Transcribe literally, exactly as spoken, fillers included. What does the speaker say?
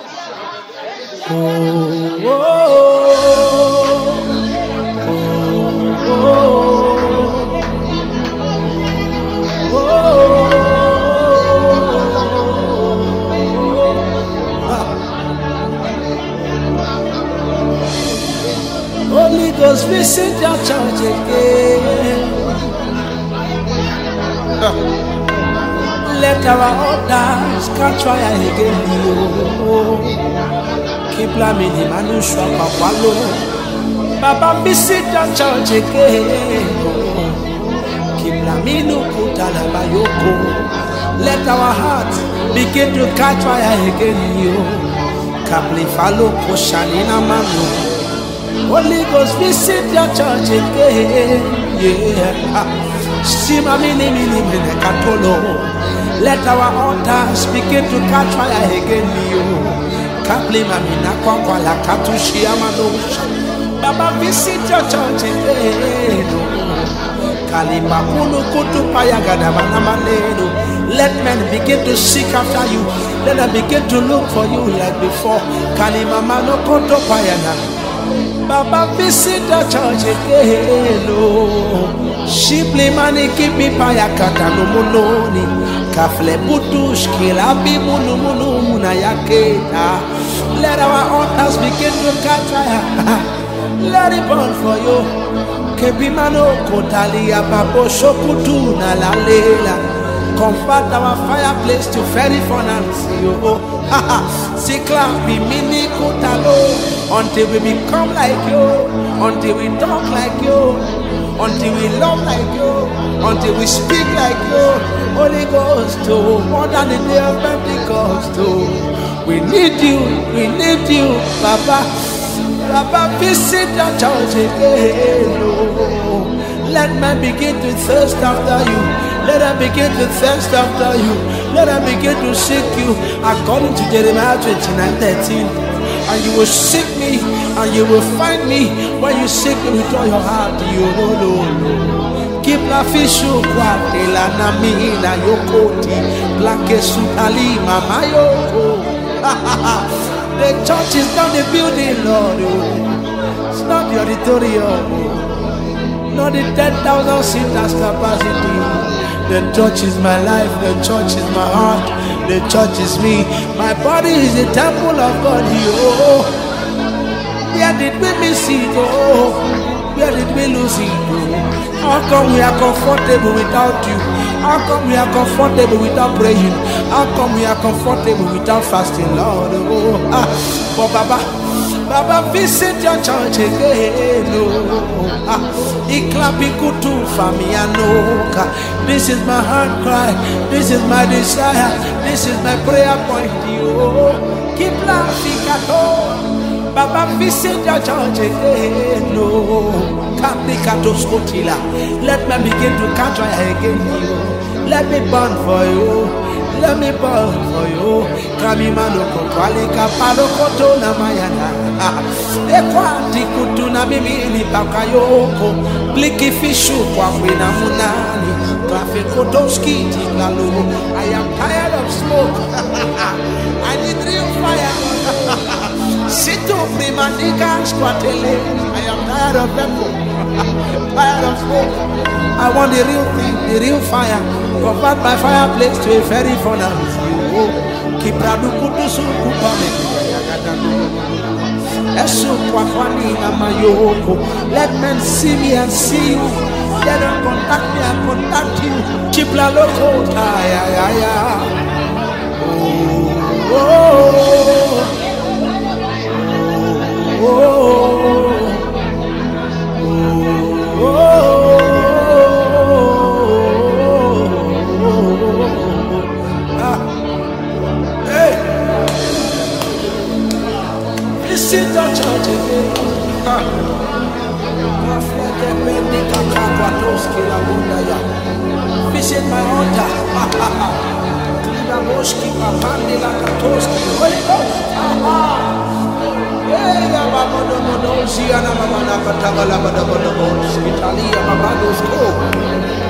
Oh, oh, oh, oh, oh. Holy Ghost, visit your church again. Let our altars catch fire again. Keep lamini manusha papalo. Baba, visit your church again. Keep laminu kutala bayoko. Let our hearts begin to catch fire again. Kapli falo poshanina manu. Holy Ghost, visit your church again. Yeah. Shima mini mini mini katolo. Let our altars begin to catch fire again. Kapli mamina kwa la katushi amanosha. Baba, visit your church again. Kalima kunu kutu payagada manamaneno. Let men begin to seek after you. Let them begin to look for you like before. Kalima mano koto payana. Baba, visit the church again. Shipli mani kipi payakata no mononi. Kafle butush kilabi munu munu muna yaketa. Let our altars begin to catch fire. Let it burn for you. Kebimano kotalia babo shokutu na la lela. Convert our fireplace to very furnace. Sikla bimini kotalo. Until we become like you. Until we talk like you. Until we love like you. Until we speak like you. Holy Ghost, oh, more than the day of Pentecost, oh. We need you, we need you, Baba. Baba, visit your church again, oh. Let men begin to thirst after you. Let them begin to thirst after you. Let them begin to seek you. According to Jeremiah twenty-nine thirteen. And you will seek me, and you will find me when you seek me with all your heart. You know, no, no. Keep la fishu kwa la namina yokoti black sutali mama yoko. The church is not the building, Lord. It's not the auditorium. Not the ten thousand seaters capacity. The church is my life. The church is my heart. The church is me. My body is the temple of God. Oh, where did we miss it? Oh, where did we lose it? Oh, how come we are comfortable without you? How come we are comfortable without praying? How come we are comfortable without fasting, Lord? Oh, ah, but Baba, Baba, visit your church again. Oh, ah, this is my heart cry. This is my desire. This is my prayer point. Oh, keep laughing at all. Baba, visit your church again. Oh, let me begin to catch fire again. Let me burn for you. Let me burn for you. Kamimano kokwali kapalo koto na mayana. Ekwati kutuna mimi ni bakayoko. Bliki fishu kwa kwina munani. Kafe kotoski tiklalo. I am tired of smoke. I need real fire. Sito primanika squatele. I am tired of them. Tired of smoke. I want the real thing, the real fire. Convert my fireplace to a very furnace. Keep Radukutusu Kupame. Esu Kwafani Namayoko. Let men see me and see you. Let them contact me and contact you. Chipla Loko. Ya ya ya. Oh, oh, oh, oh, oh, oh. Visit the church again. Visit my altar. Holy Ghost.